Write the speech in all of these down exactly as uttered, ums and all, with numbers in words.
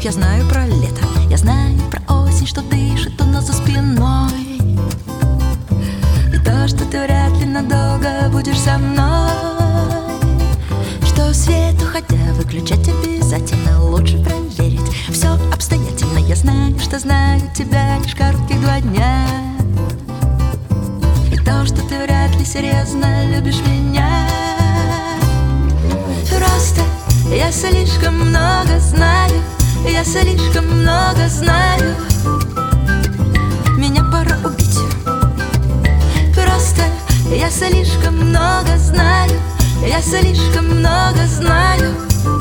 я знаю про лето, я знаю про осень, что дышит у нас за спиной. И то, что ты вряд ли надолго будешь со мной, что свет, уходя, выключать обязательно, лучше проверить все обстоятельно. Я знаю, что знаю тебя лишь коротких два дня. И то, что ты вряд ли серьезно любишь меня. Просто я слишком много знаю, я слишком много знаю. Меня пора убить. Просто я слишком много знаю, я слишком много знаю.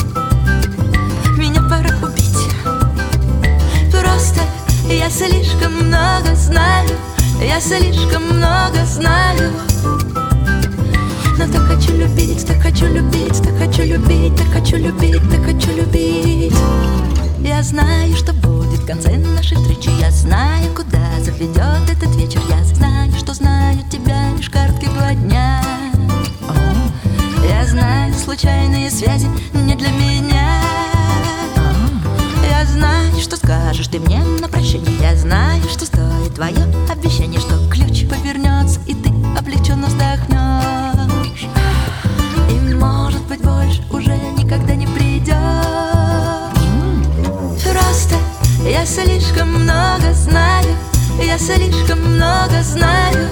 Меня пора убить. Просто я слишком много знаю, я слишком много знаю. Но так хочу любить, так хочу любить, так хочу любить, так хочу любить, так хочу любить. Я знаю, что будет в конце нашей встречи, я знаю, куда заведет этот вечер. Я знаю, что знаю тебя лишь коротких два дня. Я знаю, случайные связи не для меня. Я знаю, что скажешь ты мне на прощание. Я знаю, что стоит твое обещание, что ключ повернется и ты облегченно вздохнешь. И может быть больше уже никогда не придет. Просто я слишком много знаю, я слишком много знаю.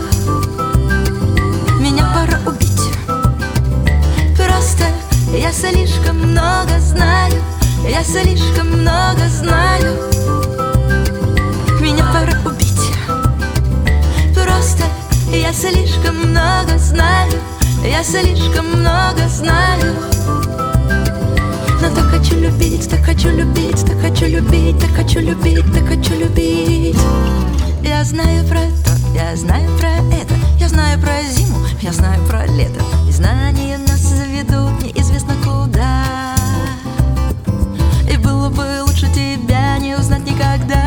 Меня пора убить. Просто я слишком много знаю, я слишком много знаю. Меня пора убить. Просто я слишком много знаю, я слишком много знаю. Но так хочу любить, так хочу любить, так хочу любить, так хочу любить, так хочу любить. Я знаю про то, я знаю про это, я знаю про зиму, я знаю про лето. И знания нас заведут неизвестно куда. И было бы лучше тебя не узнать никогда.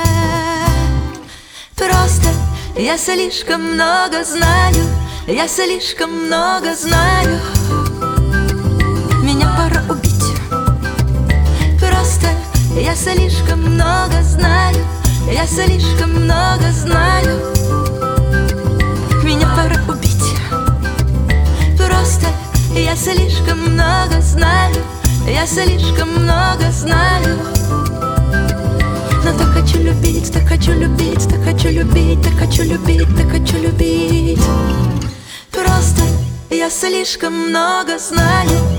Просто я слишком много знаю, я слишком много знаю. Меня пора убить. Просто я слишком много знаю, я слишком много знаю. Меня пора убить. Просто я слишком много знаю, я слишком много знаю. Но так хочу любить, так хочу любить, так хочу любить, так хочу любить, так хочу любить. Просто я слишком много знаю.